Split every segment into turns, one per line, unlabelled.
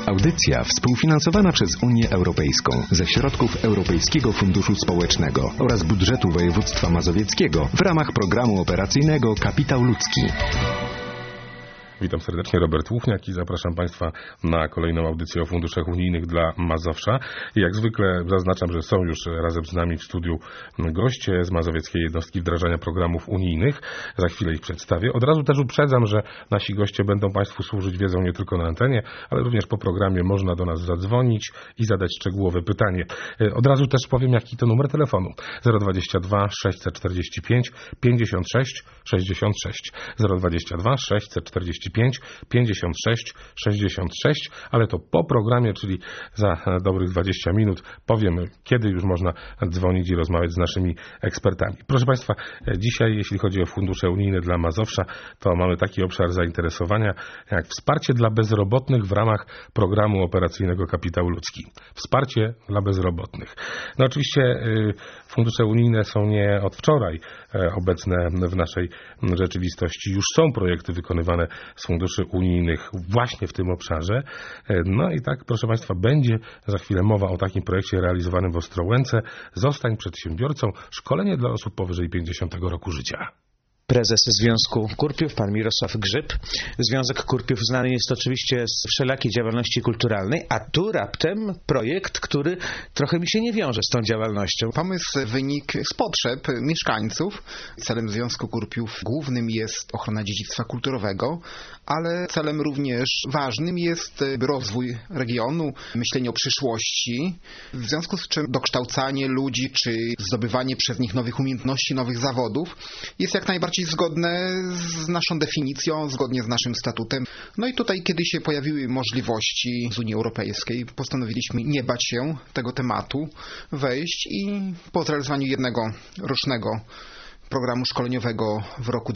Audycja współfinansowana przez Unię Europejską ze środków Europejskiego Funduszu Społecznego oraz budżetu województwa mazowieckiego w ramach programu operacyjnego Kapitał Ludzki.
Witam serdecznie, Robert Łuchniak i zapraszam Państwa na kolejną audycję o funduszach unijnych dla Mazowsza. I jak zwykle zaznaczam, że są już razem z nami w studiu goście z Mazowieckiej Jednostki Wdrażania Programów Unijnych. Za chwilę ich przedstawię. Od razu też uprzedzam, że nasi goście będą Państwu służyć wiedzą nie tylko na antenie, ale również po programie można do nas zadzwonić i zadać szczegółowe pytanie. Od razu też powiem, jaki to numer telefonu. 022 645 56 66. 022 645 56 66, ale to po programie, czyli za dobrych 20 minut powiemy, kiedy już można dzwonić i rozmawiać z naszymi ekspertami. Proszę Państwa, dzisiaj jeśli chodzi o fundusze unijne dla Mazowsza, to mamy taki obszar zainteresowania jak wsparcie dla bezrobotnych w ramach programu operacyjnego Kapitał Ludzki. Wsparcie dla bezrobotnych. No oczywiście fundusze unijne są nie od wczoraj obecne w naszej rzeczywistości. Już są projekty wykonywane z funduszy unijnych właśnie w tym obszarze. No i tak, proszę Państwa, będzie za chwilę mowa o takim projekcie realizowanym w Ostrołęce. Zostań przedsiębiorcą. Szkolenie dla osób powyżej 50 roku życia.
Prezes Związku Kurpiów, pan Mirosław Grzyb. Związek Kurpiów znany jest oczywiście z wszelakiej działalności kulturalnej, a tu raptem projekt, który trochę mi się nie wiąże z tą działalnością.
Pomysł wynikł z potrzeb mieszkańców. Celem Związku Kurpiów głównym jest ochrona dziedzictwa kulturowego, ale celem również ważnym jest rozwój regionu, myślenie o przyszłości, w związku z czym dokształcanie ludzi czy zdobywanie przez nich nowych umiejętności, nowych zawodów jest jak najbardziej zgodne z naszą definicją, zgodnie z naszym statutem. No i tutaj, kiedy się pojawiły możliwości z Unii Europejskiej, postanowiliśmy nie bać się tego tematu, wejść i po zrealizowaniu jednego rocznego programu szkoleniowego w roku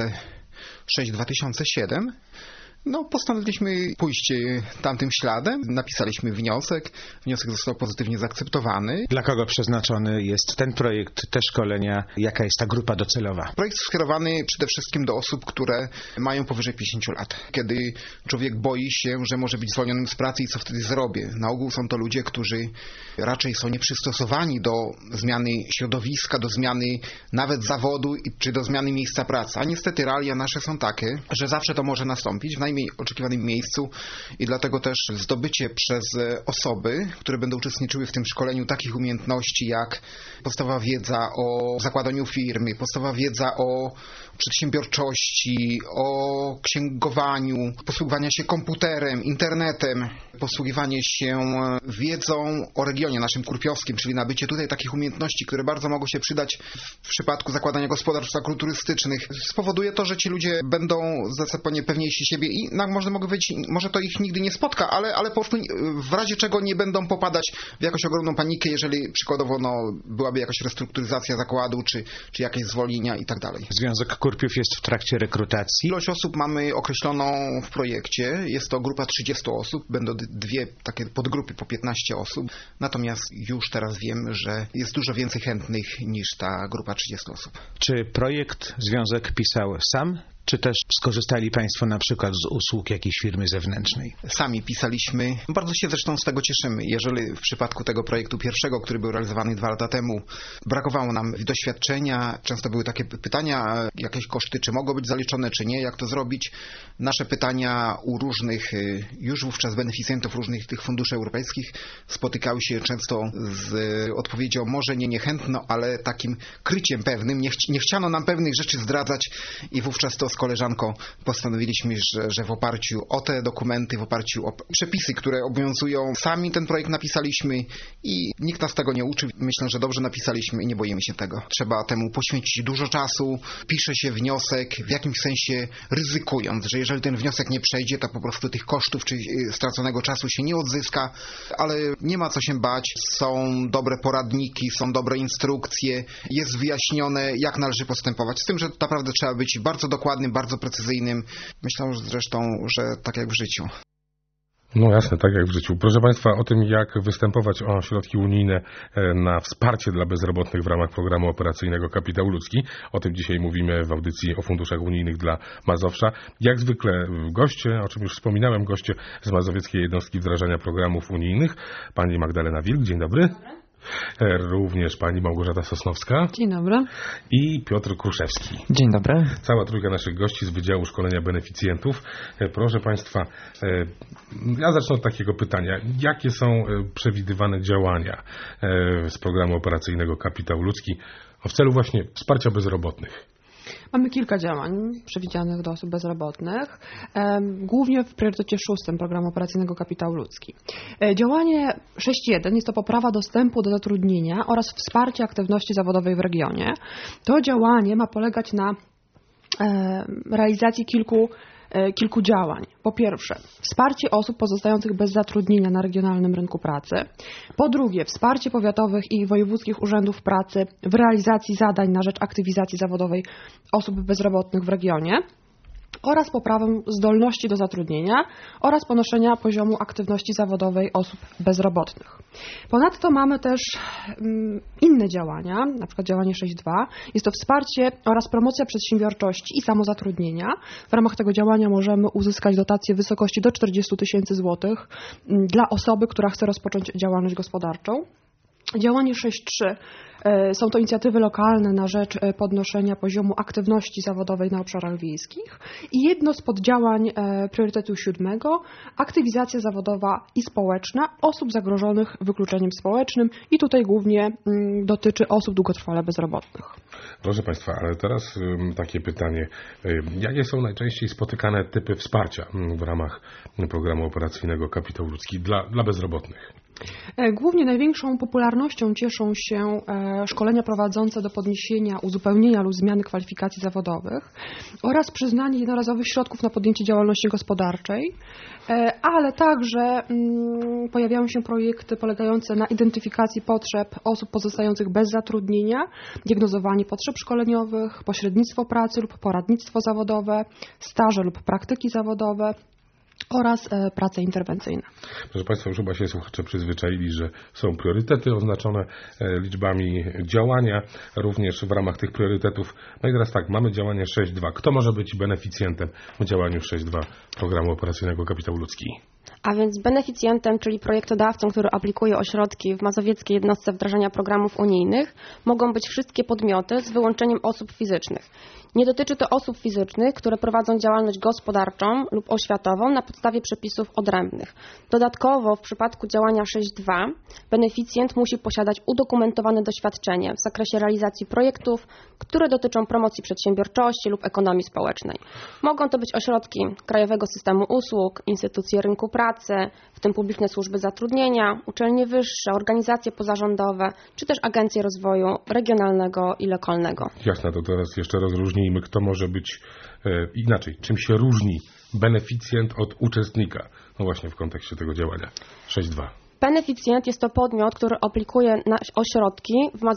2006-2007 postanowiliśmy pójść tamtym śladem. Napisaliśmy wniosek. Wniosek został pozytywnie zaakceptowany.
Dla kogo przeznaczony jest ten projekt, te szkolenia? Jaka jest ta grupa docelowa?
Projekt skierowany przede wszystkim do osób, które mają powyżej 50 lat. Kiedy człowiek boi się, że może być zwolnionym z pracy i co wtedy zrobię? Na ogół są to ludzie, którzy raczej są nieprzystosowani do zmiany środowiska, do zmiany nawet zawodu czy do zmiany miejsca pracy. A niestety realia nasze są takie, że zawsze to może nastąpić w najmniej oczekiwanym miejscu i dlatego też zdobycie przez osoby, które będą uczestniczyły w tym szkoleniu takich umiejętności jak podstawowa wiedza o zakładaniu firmy, podstawowa wiedza o przedsiębiorczości, o księgowaniu, posługiwanie się komputerem, internetem, posługiwanie się wiedzą o regionie naszym kurpiowskim, czyli nabycie tutaj takich umiejętności, które bardzo mogą się przydać w przypadku zakładania gospodarstw agroturystycznych, spowoduje to, że ci ludzie będą zdecydowanie pewniejsi siebie i mogę powiedzieć, może to ich nigdy nie spotka, ale po prostu w razie czego nie będą popadać w jakąś ogromną panikę, jeżeli przykładowo byłaby jakaś restrukturyzacja zakładu, czy jakieś zwolnienia i tak dalej.
Związek Kurpiów jest w trakcie rekrutacji.
Ilość osób mamy określoną w projekcie. Jest to grupa 30 osób. Będą dwie takie podgrupy po 15 osób. Natomiast już teraz wiem, że jest dużo więcej chętnych niż ta grupa 30 osób.
Czy projekt Związek pisał sam? Czy też skorzystali Państwo na przykład z usług jakiejś firmy zewnętrznej?
Sami pisaliśmy. Bardzo się zresztą z tego cieszymy. Jeżeli w przypadku tego projektu pierwszego, który był realizowany 2 lata temu, brakowało nam doświadczenia, często były takie pytania, jakieś koszty, czy mogą być zaliczone, czy nie, jak to zrobić. Nasze pytania u różnych, już wówczas beneficjentów różnych tych funduszy europejskich spotykały się często z odpowiedzią może nie niechętno, ale takim kryciem pewnym. Nie chciano nam pewnych rzeczy zdradzać i wówczas to z koleżanką postanowiliśmy, że w oparciu o te dokumenty, w oparciu o przepisy, które obowiązują, sami ten projekt napisaliśmy i nikt nas tego nie uczy. Myślę, że dobrze napisaliśmy i nie boimy się tego. Trzeba temu poświęcić dużo czasu. Pisze się wniosek w jakimś sensie ryzykując, że jeżeli ten wniosek nie przejdzie, to po prostu tych kosztów czy straconego czasu się nie odzyska, ale nie ma co się bać. Są dobre poradniki, są dobre instrukcje, jest wyjaśnione, jak należy postępować. Z tym, że naprawdę trzeba być bardzo dokładnym, bardzo precyzyjnym. Myślę zresztą, że tak jak w życiu.
No jasne, tak jak w życiu. Proszę Państwa, o tym, jak występować o środki unijne na wsparcie dla bezrobotnych w ramach programu operacyjnego Kapitał Ludzki. O tym dzisiaj mówimy w audycji o funduszach unijnych dla Mazowsza. Jak zwykle goście, o czym już wspominałem, goście z Mazowieckiej Jednostki Wdrażania Programów Unijnych. Pani Magdalena Wilk, dzień dobry. Również pani Małgorzata Sosnowska.
Dzień dobry.
I Piotr Kruszewski.
Dzień dobry.
Cała trójka naszych gości z Wydziału Szkolenia Beneficjentów. Proszę Państwa, ja zacznę od takiego pytania. Jakie są przewidywane działania z programu operacyjnego Kapitał Ludzki w celu właśnie wsparcia bezrobotnych?
Mamy kilka działań przewidzianych dla osób bezrobotnych, głównie w priorytecie 6 programu operacyjnego Kapitał Ludzki. Działanie 6.1 jest to poprawa dostępu do zatrudnienia oraz wsparcie aktywności zawodowej w regionie. To działanie ma polegać na realizacji kilku działań. Po pierwsze, wsparcie osób pozostających bez zatrudnienia na regionalnym rynku pracy. Po drugie, wsparcie powiatowych i wojewódzkich urzędów pracy w realizacji zadań na rzecz aktywizacji zawodowej osób bezrobotnych w regionie oraz poprawę zdolności do zatrudnienia oraz podnoszenia poziomu aktywności zawodowej osób bezrobotnych. Ponadto mamy też inne działania, na przykład działanie 6.2. Jest to wsparcie oraz promocja przedsiębiorczości i samozatrudnienia. W ramach tego działania możemy uzyskać dotację w wysokości do 40 000 złotych dla osoby, która chce rozpocząć działalność gospodarczą. Działanie 6.3 są to inicjatywy lokalne na rzecz podnoszenia poziomu aktywności zawodowej na obszarach wiejskich i jedno z poddziałań priorytetu 7, aktywizacja zawodowa i społeczna osób zagrożonych wykluczeniem społecznym i tutaj głównie dotyczy osób długotrwale bezrobotnych.
Proszę Państwa, ale teraz takie pytanie. Jakie są najczęściej spotykane typy wsparcia w ramach programu operacyjnego Kapitał Ludzki dla bezrobotnych?
Głównie największą popularnością cieszą się szkolenia prowadzące do podniesienia, uzupełnienia lub zmiany kwalifikacji zawodowych oraz przyznanie jednorazowych środków na podjęcie działalności gospodarczej, ale także pojawiają się projekty polegające na identyfikacji potrzeb osób pozostających bez zatrudnienia, diagnozowanie potrzeb szkoleniowych, pośrednictwo pracy lub poradnictwo zawodowe, staże lub praktyki zawodowe oraz prace interwencyjne.
Proszę Państwa, już chyba się słuchacze przyzwyczaili, że są priorytety oznaczone liczbami działania, również w ramach tych priorytetów. No i teraz tak, mamy działanie 6.2. Kto może być beneficjentem w działaniu 6.2 programu operacyjnego Kapitał Ludzki?
A więc beneficjentem, czyli projektodawcą, który aplikuje o środki w Mazowieckiej Jednostce Wdrażania Programów Unijnych, mogą być wszystkie podmioty z wyłączeniem osób fizycznych. Nie dotyczy to osób fizycznych, które prowadzą działalność gospodarczą lub oświatową na podstawie przepisów odrębnych. Dodatkowo w przypadku działania 6.2 beneficjent musi posiadać udokumentowane doświadczenie w zakresie realizacji projektów, które dotyczą promocji przedsiębiorczości lub ekonomii społecznej. Mogą to być ośrodki Krajowego Systemu Usług, instytucje rynku pracy, w tym publiczne służby zatrudnienia, uczelnie wyższe, organizacje pozarządowe, czy też agencje rozwoju regionalnego i lokalnego.
Jasne, to teraz jeszcze rozróżnijmy, kto może być inaczej. Czym się różni beneficjent od uczestnika? No właśnie w kontekście tego działania 6.2.
Beneficjent jest to podmiot, który aplikuje o środki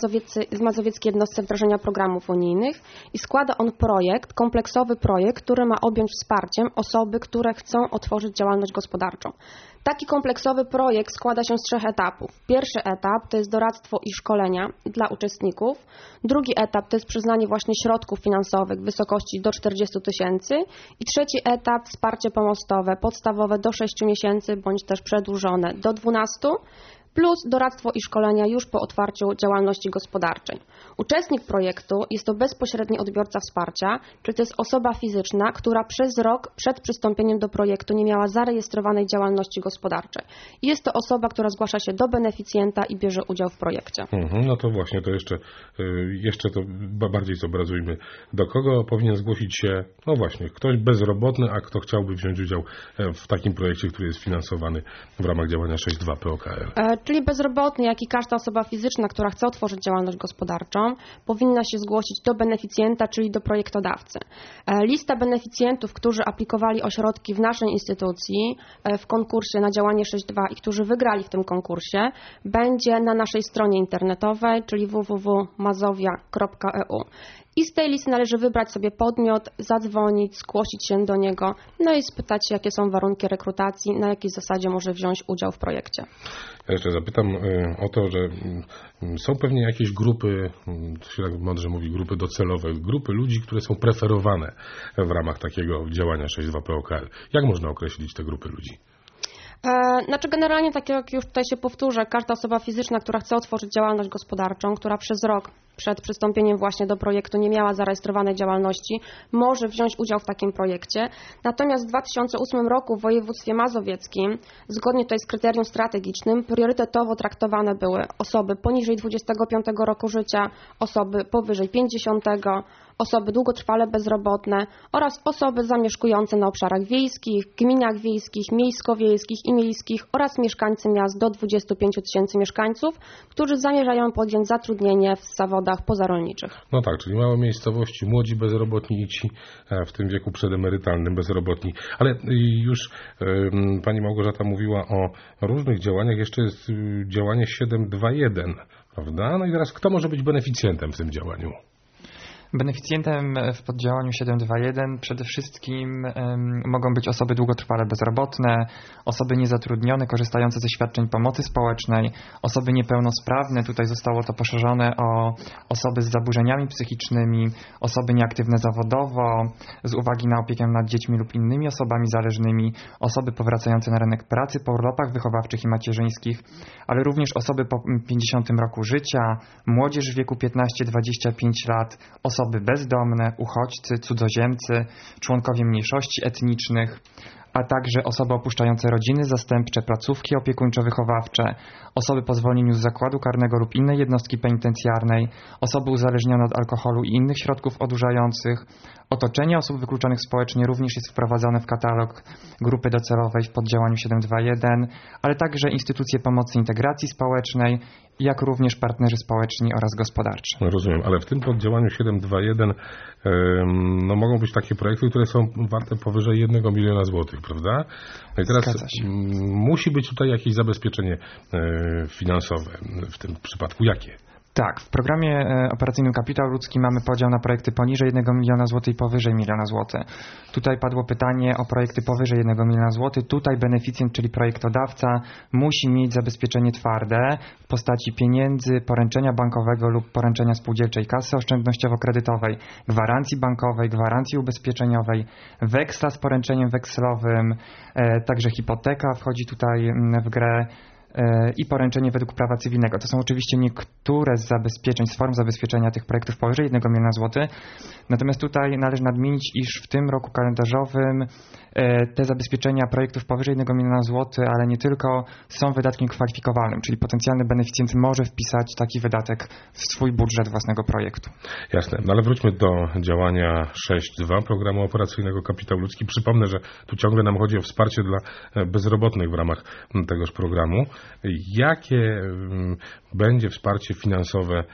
w Mazowieckiej Jednostce Wdrażania Programów Unijnych i składa on projekt, kompleksowy projekt, który ma objąć wsparciem osoby, które chcą otworzyć działalność gospodarczą. Taki kompleksowy projekt składa się z 3 etapów. Pierwszy etap to jest doradztwo i szkolenia dla uczestników. Drugi etap to jest przyznanie właśnie środków finansowych w wysokości do 40 000. I trzeci etap wsparcie pomostowe, podstawowe do 6 miesięcy bądź też przedłużone do 12. Plus doradztwo i szkolenia już po otwarciu działalności gospodarczej. Uczestnik projektu jest to bezpośredni odbiorca wsparcia, czyli to jest osoba fizyczna, która przez rok przed przystąpieniem do projektu nie miała zarejestrowanej działalności gospodarczej. I jest to osoba, która zgłasza się do beneficjenta i bierze udział w projekcie.
No to właśnie, to jeszcze to bardziej zobrazujmy. Do kogo powinien zgłosić się, no właśnie, ktoś bezrobotny, a kto chciałby wziąć udział w takim projekcie, który jest finansowany w ramach działania 6.2 POKL?
Czyli bezrobotny, jak i każda osoba fizyczna, która chce otworzyć działalność gospodarczą, powinna się zgłosić do beneficjenta, czyli do projektodawcy. Lista beneficjentów, którzy aplikowali o środki w naszej instytucji w konkursie na działanie 6.2 i którzy wygrali w tym konkursie, będzie na naszej stronie internetowej, czyli www.mazowia.eu. i z tej listy należy wybrać sobie podmiot, zadzwonić, zgłosić się do niego, no i spytać się, jakie są warunki rekrutacji, na jakiej zasadzie może wziąć udział w projekcie.
Ja jeszcze zapytam o to, że są pewnie jakieś grupy, to się tak mądrze mówi, grupy docelowe, grupy ludzi, które są preferowane w ramach takiego działania 6.2 POKL. Jak można określić te grupy ludzi?
Znaczy generalnie, tak jak już tutaj się powtórzę, każda osoba fizyczna, która chce otworzyć działalność gospodarczą, która przez rok przed przystąpieniem właśnie do projektu nie miała zarejestrowanej działalności, może wziąć udział w takim projekcie. Natomiast w 2008 roku w województwie mazowieckim, zgodnie tutaj z kryterium strategicznym, priorytetowo traktowane były osoby poniżej 25 roku życia, osoby powyżej 50, osoby długotrwale bezrobotne oraz osoby zamieszkujące na obszarach wiejskich, gminach wiejskich, miejsko-wiejskich i miejskich oraz mieszkańcy miast do 25 tysięcy mieszkańców, którzy zamierzają podjąć zatrudnienie w zawodach pozarolniczych.
No tak, czyli małe miejscowości, młodzi bezrobotni i ci w tym wieku przedemerytalnym bezrobotni. Ale już pani Małgorzata mówiła o różnych działaniach, jeszcze jest działanie 7.2.1, prawda? No i teraz kto może być beneficjentem w tym działaniu?
Beneficjentem w poddziałaniu 7.2.1 przede wszystkim mogą być osoby długotrwale bezrobotne, osoby niezatrudnione, korzystające ze świadczeń pomocy społecznej, osoby niepełnosprawne, tutaj zostało to poszerzone o osoby z zaburzeniami psychicznymi, osoby nieaktywne zawodowo, z uwagi na opiekę nad dziećmi lub innymi osobami zależnymi, osoby powracające na rynek pracy po urlopach wychowawczych i macierzyńskich, ale również osoby po 50 roku życia, młodzież w wieku 15-25 lat, osoby bezdomne, uchodźcy, cudzoziemcy, członkowie mniejszości etnicznych, a także osoby opuszczające rodziny zastępcze, placówki opiekuńczo-wychowawcze, osoby po zwolnieniu z zakładu karnego lub innej jednostki penitencjarnej, osoby uzależnione od alkoholu i innych środków odurzających. Otoczenie osób wykluczonych społecznie również jest wprowadzone w katalog grupy docelowej w poddziałaniu 7.2.1, ale także instytucje pomocy i integracji społecznej, jak również partnerzy społeczni oraz gospodarczy.
Rozumiem, ale w tym poddziałaniu 7.2.1 mogą być takie projekty, które są warte powyżej 1 miliona złotych, prawda? No i teraz musi być tutaj jakieś zabezpieczenie finansowe w tym przypadku. Jakie?
Tak, w programie operacyjnym Kapitał Ludzki mamy podział na projekty poniżej 1 miliona złotych i powyżej 1 miliona złotych. Tutaj padło pytanie o projekty powyżej 1 miliona złotych. Tutaj beneficjent, czyli projektodawca, musi mieć zabezpieczenie twarde w postaci pieniędzy, poręczenia bankowego lub poręczenia spółdzielczej kasy oszczędnościowo-kredytowej, gwarancji bankowej, gwarancji ubezpieczeniowej, weksla z poręczeniem wekslowym, także hipoteka wchodzi tutaj w grę, i poręczenie według prawa cywilnego. To są oczywiście niektóre z zabezpieczeń, z form zabezpieczenia tych projektów powyżej 1 miliona złotych. Natomiast tutaj należy nadmienić, iż w tym roku kalendarzowym te zabezpieczenia projektów powyżej 1 miliona złotych, ale nie tylko, są wydatkiem kwalifikowalnym, czyli potencjalny beneficjent może wpisać taki wydatek w swój budżet własnego projektu.
Jasne, no ale wróćmy do działania 6.2 programu operacyjnego Kapitał Ludzki. Przypomnę, że tu ciągle nam chodzi o wsparcie dla bezrobotnych w ramach tegoż programu. Jakie będzie wsparcie finansowe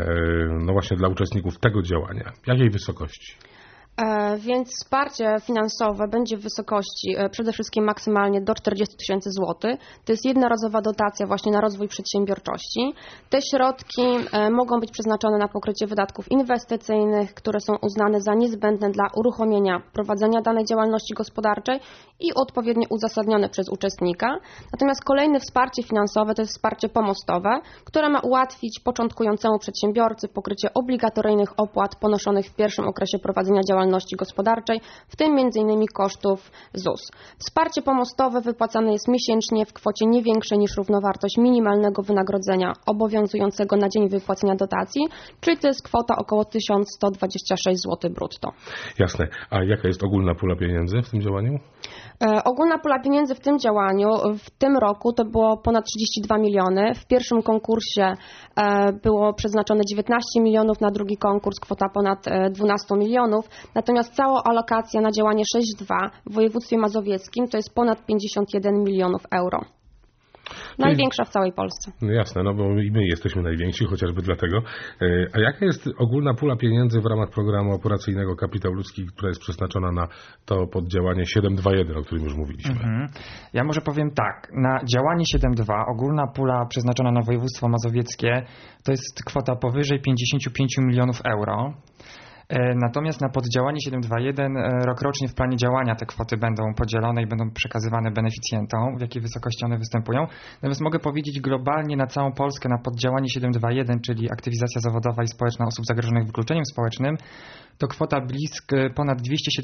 no właśnie dla uczestników tego działania? Jakiej wysokości?
Więc wsparcie finansowe będzie w wysokości przede wszystkim maksymalnie do 40 tysięcy złotych. To jest jednorazowa dotacja właśnie na rozwój przedsiębiorczości. Te środki mogą być przeznaczone na pokrycie wydatków inwestycyjnych, które są uznane za niezbędne dla uruchomienia prowadzenia danej działalności gospodarczej i odpowiednio uzasadnione przez uczestnika. Natomiast kolejne wsparcie finansowe to jest wsparcie pomostowe, które ma ułatwić początkującemu przedsiębiorcy pokrycie obligatoryjnych opłat ponoszonych w pierwszym okresie prowadzenia działalności gospodarczej, w tym m.in. kosztów ZUS. Wsparcie pomostowe wypłacane jest miesięcznie w kwocie nie większej niż równowartość minimalnego wynagrodzenia obowiązującego na dzień wypłacenia dotacji, czyli to jest kwota około 1126 zł brutto.
Jasne. A jaka jest ogólna pula pieniędzy w tym działaniu?
Ogólna pula pieniędzy w tym działaniu w tym roku to było ponad 32 miliony. W pierwszym konkursie było przeznaczone 19 milionów, na drugi konkurs kwota ponad 12 milionów. Natomiast cała alokacja na działanie 6.2 w województwie mazowieckim to jest ponad 51 milionów euro. Największa w całej Polsce.
No jasne, no bo i my jesteśmy najwięksi, chociażby dlatego. A jaka jest ogólna pula pieniędzy w ramach programu operacyjnego Kapitał Ludzki, która jest przeznaczona na to poddziałanie 7.2.1, o którym już mówiliśmy?
Ja może powiem tak. Na działanie 7.2 ogólna pula przeznaczona na województwo mazowieckie to jest kwota powyżej 55 milionów euro. Natomiast na poddziałanie 721 rokrocznie w planie działania te kwoty będą podzielone i będą przekazywane beneficjentom, w jakiej wysokości one występują. Natomiast mogę powiedzieć globalnie na całą Polskę na poddziałanie 721, czyli aktywizacja zawodowa i społeczna osób zagrożonych wykluczeniem społecznym, to kwota ponad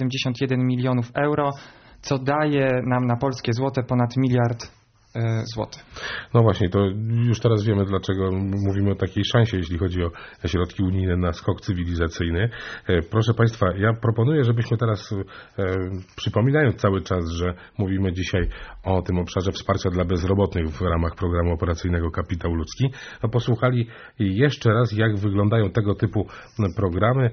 271 milionów euro, co daje nam na polskie złote ponad 1 miliard złotych.
No właśnie, to już teraz wiemy, dlaczego mówimy o takiej szansie, jeśli chodzi o środki unijne na skok cywilizacyjny. Proszę Państwa, ja proponuję, żebyśmy teraz, przypominając cały czas, że mówimy dzisiaj o tym obszarze wsparcia dla bezrobotnych w ramach programu operacyjnego Kapitał Ludzki, posłuchali jeszcze raz, jak wyglądają tego typu programy.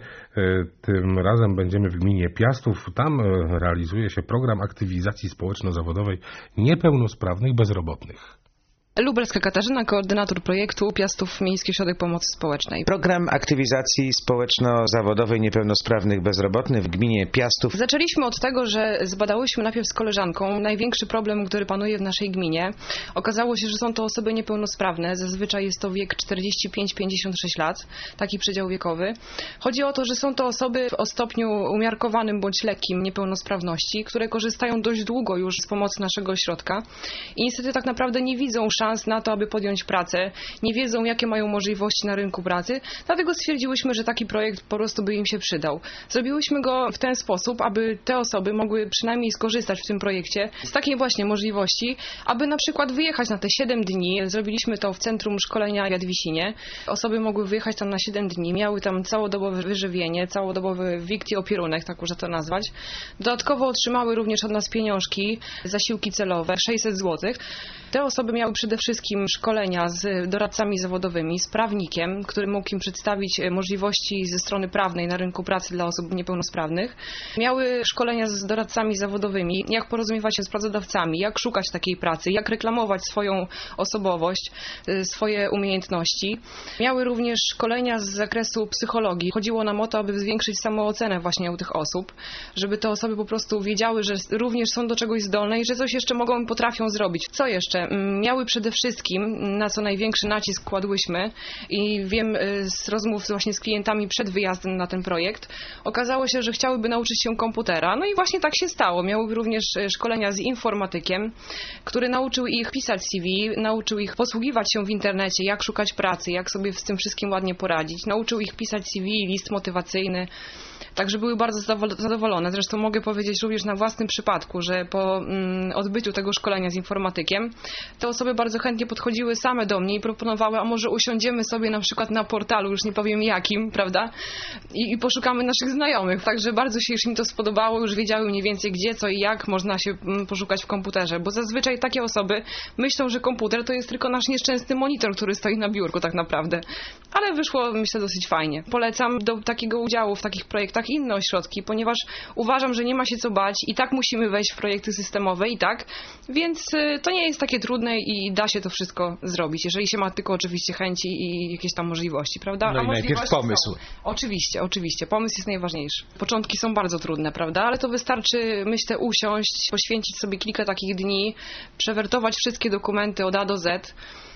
Tym razem będziemy w gminie Piastów. Tam realizuje się program aktywizacji społeczno-zawodowej niepełnosprawnych bezrobotnych.
Lubelska Katarzyna, koordynator projektu Piastów Miejski Ośrodek Pomocy Społecznej.
Program aktywizacji społeczno-zawodowej niepełnosprawnych bezrobotnych w gminie Piastów.
Zaczęliśmy od tego, że zbadałyśmy najpierw z koleżanką największy problem, który panuje w naszej gminie. Okazało się, że są to osoby niepełnosprawne. Zazwyczaj jest to wiek 45-56 lat, taki przedział wiekowy. Chodzi o to, że są to osoby o stopniu umiarkowanym bądź lekkim niepełnosprawności, które korzystają dość długo już z pomocy naszego ośrodka i niestety tak naprawdę nie widzą szans na to, aby podjąć pracę, nie wiedzą, jakie mają możliwości na rynku pracy, dlatego stwierdziłyśmy, że taki projekt po prostu by im się przydał. Zrobiłyśmy go w ten sposób, aby te osoby mogły przynajmniej skorzystać w tym projekcie z takiej właśnie możliwości, aby na przykład wyjechać na te 7 dni. Zrobiliśmy to w Centrum Szkolenia w Jadwisinie. Osoby mogły wyjechać tam na 7 dni, miały tam całodobowe wyżywienie, całodobowy wikt i opierunek, tak można to nazwać. Dodatkowo otrzymały również od nas pieniążki, zasiłki celowe, 600 zł. Te osoby miały przede wszystkim szkolenia z doradcami zawodowymi, z prawnikiem, który mógł im przedstawić możliwości ze strony prawnej na rynku pracy dla osób niepełnosprawnych. Miały szkolenia z doradcami zawodowymi, jak porozumiewać się z pracodawcami, jak szukać takiej pracy, jak reklamować swoją osobowość, swoje umiejętności. Miały również szkolenia z zakresu psychologii. Chodziło nam o to, aby zwiększyć samoocenę właśnie u tych osób, żeby te osoby po prostu wiedziały, że również są do czegoś zdolne i że coś jeszcze mogą i potrafią zrobić. Co jeszcze? Miały przede wszystkim, na co największy nacisk kładłyśmy i wiem z rozmów właśnie z klientami przed wyjazdem na ten projekt, okazało się, że chciałyby nauczyć się komputera. No i właśnie tak się stało. Miały również szkolenia z informatykiem, który nauczył ich pisać CV, nauczył ich posługiwać się w internecie, jak szukać pracy, jak sobie z tym wszystkim ładnie poradzić. Nauczył ich pisać CV, list motywacyjny. Także były bardzo zadowolone. Zresztą mogę powiedzieć również na własnym przypadku, że po odbyciu tego szkolenia z informatykiem te osoby bardzo chętnie podchodziły same do mnie i proponowały, a może usiądziemy sobie na przykład na portalu, już nie powiem jakim, prawda? I poszukamy naszych znajomych. Także bardzo się już im to spodobało, już wiedziały mniej więcej gdzie, co i jak można się poszukać w komputerze, bo zazwyczaj takie osoby myślą, że komputer to jest tylko nasz nieszczęsny monitor, który stoi na biurku tak naprawdę. Ale wyszło, myślę, dosyć fajnie. Polecam do takiego udziału w takich projektach inne ośrodki, ponieważ uważam, że nie ma się co bać i tak musimy wejść w projekty systemowe i tak, więc to nie jest takie trudne i da się to wszystko zrobić, jeżeli się ma tylko oczywiście chęci i jakieś tam możliwości, prawda?
No i najpierw pomysł.
Oczywiście, pomysł jest najważniejszy. Początki są bardzo trudne, prawda? Ale to wystarczy, myślę, usiąść, poświęcić sobie kilka takich dni, przewertować wszystkie dokumenty od A do Z.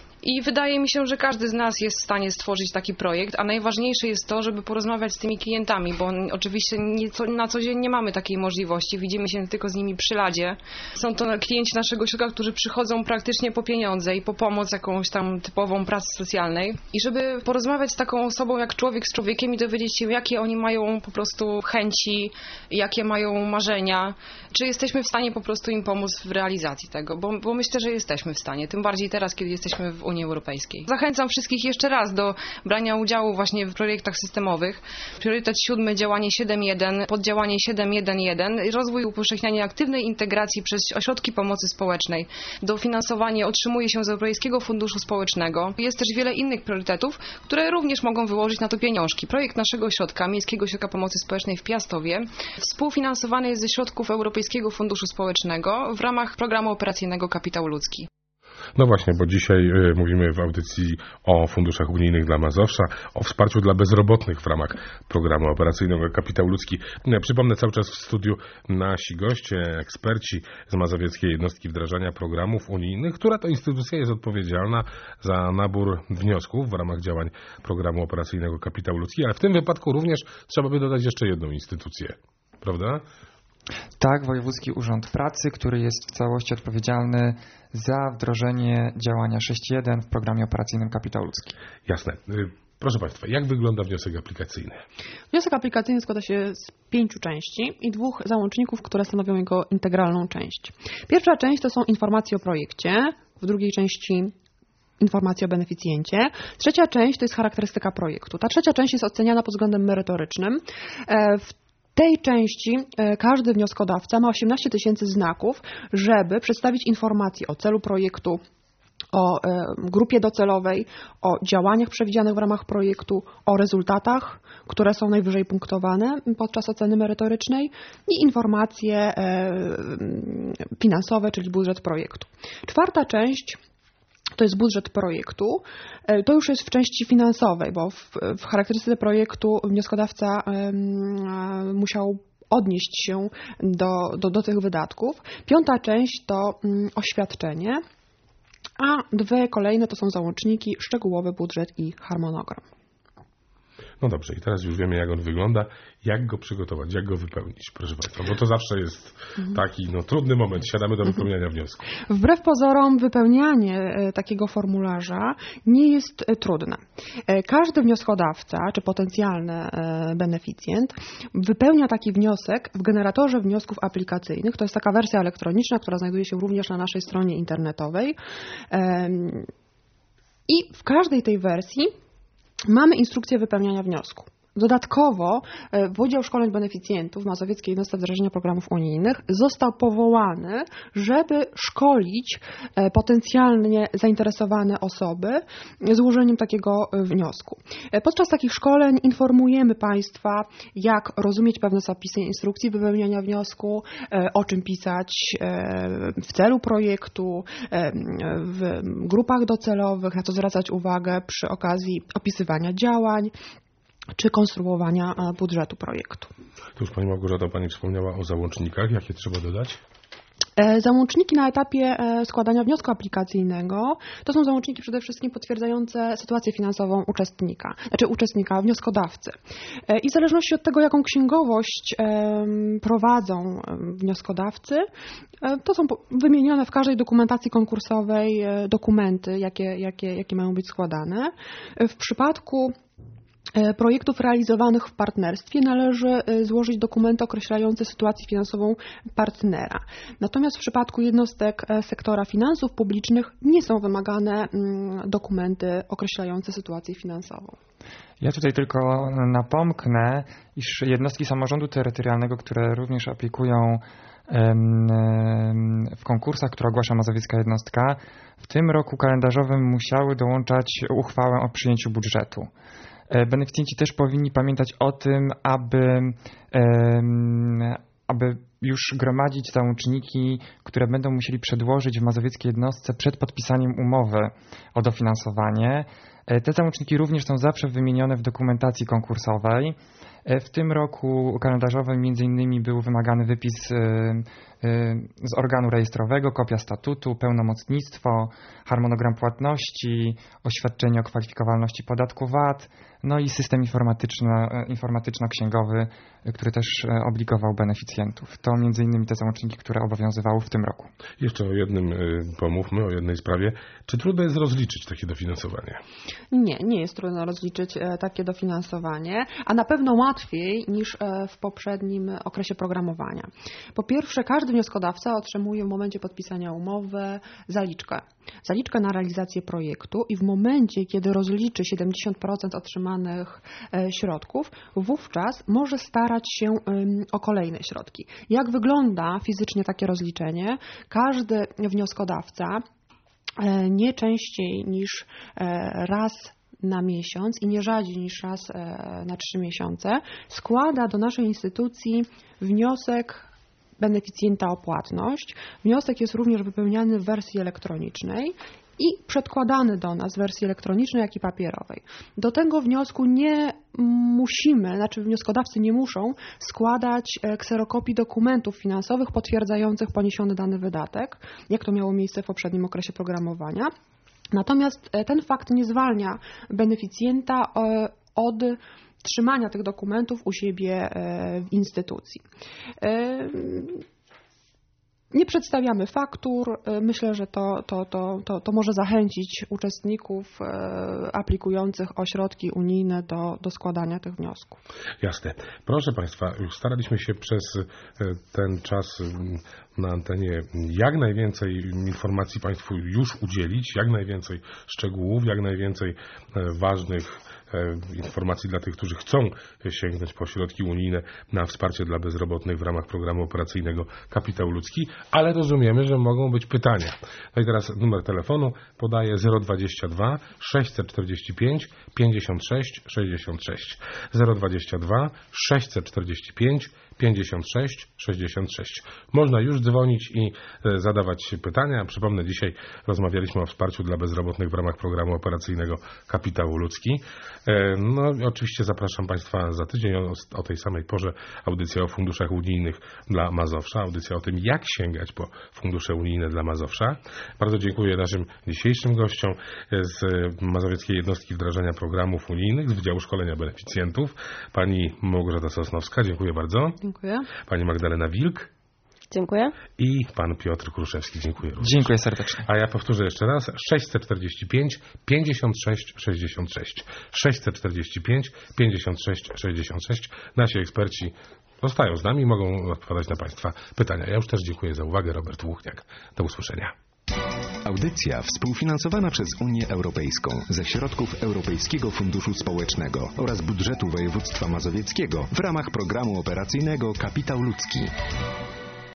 I wydaje mi się, że każdy z nas jest w stanie stworzyć taki projekt, a najważniejsze jest to, żeby porozmawiać z tymi klientami, bo oczywiście na co dzień nie mamy takiej możliwości, widzimy się tylko z nimi przy ladzie. Są to klienci naszego ośrodka, którzy przychodzą praktycznie po pieniądze i po pomoc jakąś tam typową pracy socjalnej. I żeby porozmawiać z taką osobą jak człowiek z człowiekiem i dowiedzieć się, jakie oni mają po prostu chęci, jakie mają marzenia, czy jesteśmy w stanie po prostu im pomóc w realizacji tego, bo myślę, że jesteśmy w stanie, tym bardziej teraz, kiedy jesteśmy w Unii Europejskiej. Zachęcam wszystkich jeszcze raz do brania udziału właśnie w projektach systemowych. Priorytet 7, działanie 7.1, poddziałanie 7.1.1, rozwój i upowszechnianie aktywnej integracji przez ośrodki pomocy społecznej. Dofinansowanie otrzymuje się z Europejskiego Funduszu Społecznego. Jest też wiele innych priorytetów, które również mogą wyłożyć na to pieniążki. Projekt naszego ośrodka, Miejskiego Ośrodka Pomocy Społecznej w Piastowie, współfinansowany jest ze środków Europejskiego Funduszu Społecznego w ramach programu operacyjnego Kapitał Ludzki.
No właśnie, bo dzisiaj mówimy w audycji o funduszach unijnych dla Mazowsza, o wsparciu dla bezrobotnych w ramach programu operacyjnego Kapitał Ludzki. Przypomnę, cały czas w studiu nasi goście, eksperci z Mazowieckiej Jednostki Wdrażania Programów Unijnych, która to instytucja jest odpowiedzialna za nabór wniosków w ramach działań programu operacyjnego Kapitał Ludzki, ale w tym wypadku również trzeba by dodać jeszcze jedną instytucję, prawda?
Tak, Wojewódzki Urząd Pracy, który jest w całości odpowiedzialny za wdrożenie działania 6.1 w programie operacyjnym Kapitał Ludzki.
Jasne. Proszę Państwa, jak wygląda wniosek aplikacyjny?
Wniosek aplikacyjny składa się z 5 części i 2 załączników, które stanowią jego integralną część. Pierwsza część to są informacje o projekcie, w drugiej części informacje o beneficjencie. Trzecia część to jest charakterystyka projektu. Ta trzecia część jest oceniana pod względem merytorycznym. W tej części każdy wnioskodawca ma 18 000 znaków, żeby przedstawić informacje o celu projektu, o grupie docelowej, o działaniach przewidzianych w ramach projektu, o rezultatach, które są najwyżej punktowane podczas oceny merytorycznej i informacje finansowe, czyli budżet projektu. Czwarta część to jest budżet projektu. To już jest w części finansowej, bo w charakterystyce projektu wnioskodawca musiał odnieść się do tych wydatków. Piąta część to oświadczenie, a 2 kolejne to są załączniki, szczegółowy budżet i harmonogram.
No dobrze, i teraz już wiemy, jak on wygląda, jak go przygotować, jak go wypełnić, proszę Państwa, bo to zawsze jest taki trudny moment, siadamy do wypełniania wniosku.
Wbrew pozorom wypełnianie takiego formularza nie jest trudne. Każdy wnioskodawca, czy potencjalny beneficjent wypełnia taki wniosek w generatorze wniosków aplikacyjnych. To jest taka wersja elektroniczna, która znajduje się również na naszej stronie internetowej. I w każdej tej wersji mamy instrukcję wypełniania wniosku. Dodatkowo Wydział Szkoleń Beneficjentów Mazowieckiej Jednostki Wdrażania Programów Unijnych został powołany, żeby szkolić potencjalnie zainteresowane osoby złożeniem takiego wniosku. Podczas takich szkoleń informujemy Państwa, jak rozumieć pewne zapisy instrukcji wypełniania wniosku, o czym pisać w celu projektu, w grupach docelowych, na co zwracać uwagę przy okazji opisywania działań, czy konstruowania budżetu projektu.
To już Pani Małgorzata, Pani wspomniała o załącznikach. Jakie trzeba dodać?
Załączniki na etapie składania wniosku aplikacyjnego to są załączniki przede wszystkim potwierdzające sytuację finansową uczestnika, wnioskodawcy. I w zależności od tego, jaką księgowość prowadzą wnioskodawcy, to są wymienione w każdej dokumentacji konkursowej dokumenty, jakie mają być składane. W przypadku projektów realizowanych w partnerstwie należy złożyć dokumenty określające sytuację finansową partnera. Natomiast w przypadku jednostek sektora finansów publicznych nie są wymagane dokumenty określające sytuację finansową.
Ja tutaj tylko napomknę, iż jednostki samorządu terytorialnego, które również aplikują w konkursach, które ogłasza mazowiecka jednostka, w tym roku kalendarzowym musiały dołączać uchwałę o przyjęciu budżetu. Beneficjenci też powinni pamiętać o tym, aby już gromadzić załączniki, które będą musieli przedłożyć w mazowieckiej jednostce przed podpisaniem umowy o dofinansowanie. Te załączniki również są zawsze wymienione w dokumentacji konkursowej. W tym roku kalendarzowym m.in. był wymagany wypis z organu rejestrowego, kopia statutu, pełnomocnictwo, harmonogram płatności, oświadczenie o kwalifikowalności podatku VAT, no i system informatyczno-księgowy, który też obligował beneficjentów. To m.in. te załączniki, które obowiązywały w tym roku.
Jeszcze o jednym pomówmy, o jednej sprawie. Czy trudno jest rozliczyć takie dofinansowanie?
Nie jest trudno rozliczyć takie dofinansowanie, a na pewno łatwiej niż w poprzednim okresie programowania. Po pierwsze, każdy wnioskodawca otrzymuje w momencie podpisania umowy zaliczkę na realizację projektu i w momencie, kiedy rozliczy 70% otrzymanych środków, wówczas może starać się o kolejne środki. Jak wygląda fizycznie takie rozliczenie? Każdy wnioskodawca nie częściej niż raz na miesiąc i nie rzadziej niż raz na 3 miesiące składa do naszej instytucji wniosek beneficjenta o płatność. Wniosek jest również wypełniany w wersji elektronicznej i przedkładany do nas w wersji elektronicznej, jak i papierowej. Do tego wniosku nie musimy, znaczy wnioskodawcy nie muszą składać kserokopii dokumentów finansowych potwierdzających poniesiony dany wydatek, jak to miało miejsce w poprzednim okresie programowania. Natomiast ten fakt nie zwalnia beneficjenta od trzymania tych dokumentów u siebie w instytucji. Nie przedstawiamy faktur. Myślę, że to może zachęcić uczestników aplikujących o środki unijne do składania tych wniosków.
Jasne. Proszę Państwa, już staraliśmy się przez ten czas na antenie jak najwięcej informacji Państwu już udzielić, jak najwięcej szczegółów, jak najwięcej ważnych informacji dla tych, którzy chcą sięgnąć po środki unijne na wsparcie dla bezrobotnych w ramach programu operacyjnego Kapitał Ludzki, ale rozumiemy, że mogą być pytania. No i teraz numer telefonu podaję 022 645 56 66. 022 645 56 66. Można już dzwonić i zadawać pytania. Przypomnę, dzisiaj rozmawialiśmy o wsparciu dla bezrobotnych w ramach programu operacyjnego Kapitał Ludzki. No oczywiście zapraszam Państwa za tydzień o tej samej porze audycja o funduszach unijnych dla Mazowsza, audycja o tym, jak sięgać po fundusze unijne dla Mazowsza. Bardzo dziękuję naszym dzisiejszym gościom z Mazowieckiej Jednostki Wdrażania Programów Unijnych z Wydziału Szkolenia Beneficjentów. Pani Małgorzata Sosnowska, dziękuję bardzo.
Dziękuję.
Pani Magdalena Wilk.
Dziękuję.
I pan Piotr Kruszewski. Dziękuję również.
Dziękuję serdecznie.
A ja powtórzę jeszcze raz. 645 56 66. 645 56 66. Nasi eksperci zostają z nami i mogą odpowiadać na Państwa pytania. Ja już też dziękuję za uwagę. Robert Łuchniak. Do usłyszenia.
Audycja współfinansowana przez Unię Europejską ze środków Europejskiego Funduszu Społecznego oraz budżetu województwa mazowieckiego w ramach programu operacyjnego Kapitał Ludzki.